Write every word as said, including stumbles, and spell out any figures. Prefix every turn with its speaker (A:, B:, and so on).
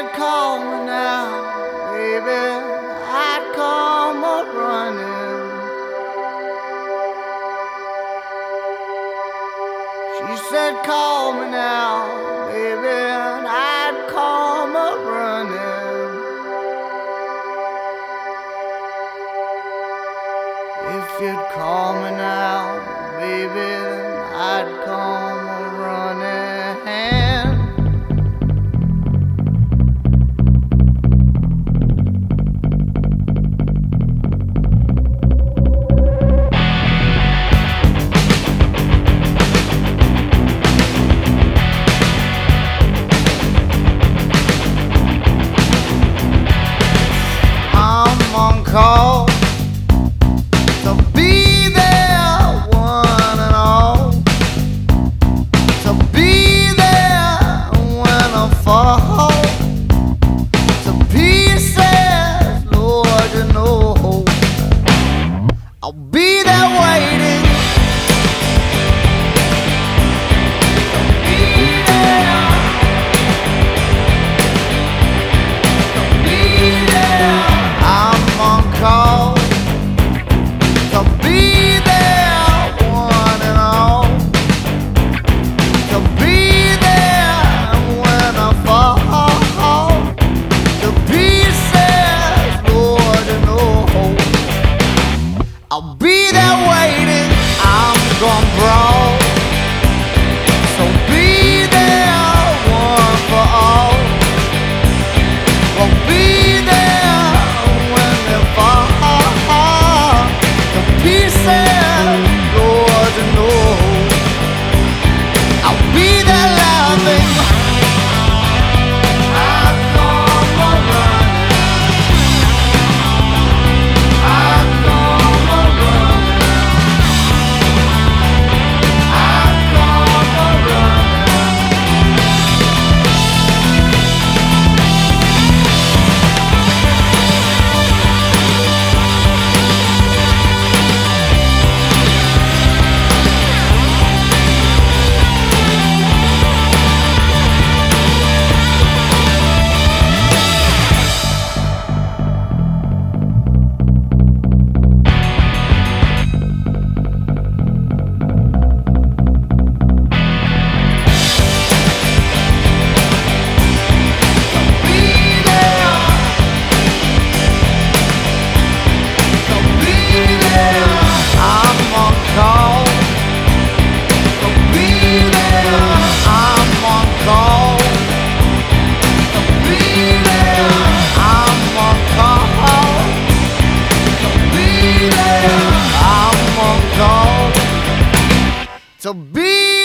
A: said, call me now, baby, I'd come a running. She said, call me now, baby, and I'd come a running. If you'd call me now, baby, then I'd come a running. I'm on call to be there, one and all, to be there when I fall to pieces, Lord, you know I'll be there waiting. To be there, to be there. I'm on call to be there, one and all, to be there when I fall to pieces, Lord, you know I'll be there waiting. I'm gonna brawl, so be there, one for all. I'll be there when they fall to pieces, Lord, you know I'll be there laughing. I've come a running. I've come a running. I've come a running. To be